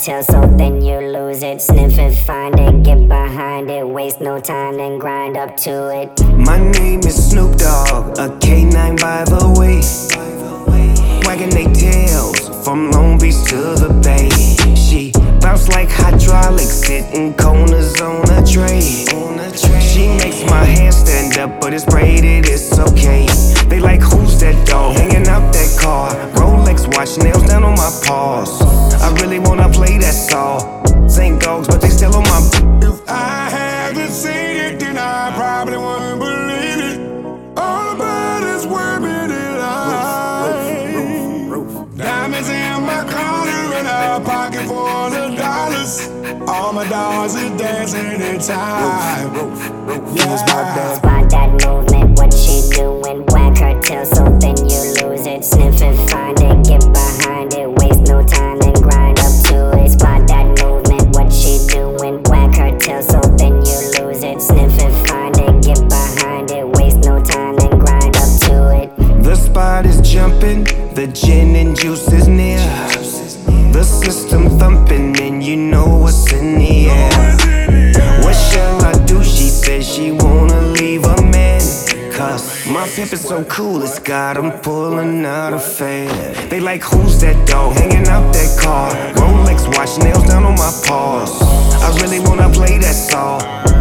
cartel, so then you lose it. Sniff it, find it, get behind it. Waste no time and grind up to it. My name is Snoop Dogg, a K9 by the way. Wagging they tails from Long Beach to the Bay. She bounce like hydraulics, hitting corners on a tray. She makes my hair stand up, but it's braided, it's okay. They like, who's that dog hanging out that car? Rolex watch, nails down on my paws. I really wanna play that song. Same dogs, but they still on my. If I hadn't seen it, then I probably wouldn't believe it. All about is women in life. Diamonds in my corner and a pocket full of dollars. All my dogs are dancing in time. Yeah, Spot that movement, what she doing? Whack her tail, so then you lose it. Sniff it, find it, get behind it. Waste no time and grind up to it. Spot that movement, what she doing? Whack her tail, so then you lose it. Sniff it, find it, get behind it. Waste no time and grind up to it. The spot is jumping, the gin and juice is near. The system thumping, and you know what's in the air. What shall I do? She said she wanna leave a man. Cause my pimp is so cool, it's got 'em pulling out a fan. They like, who's that dog hanging out that car? Rolex watch, nails down on my paws. I really wanna play that song.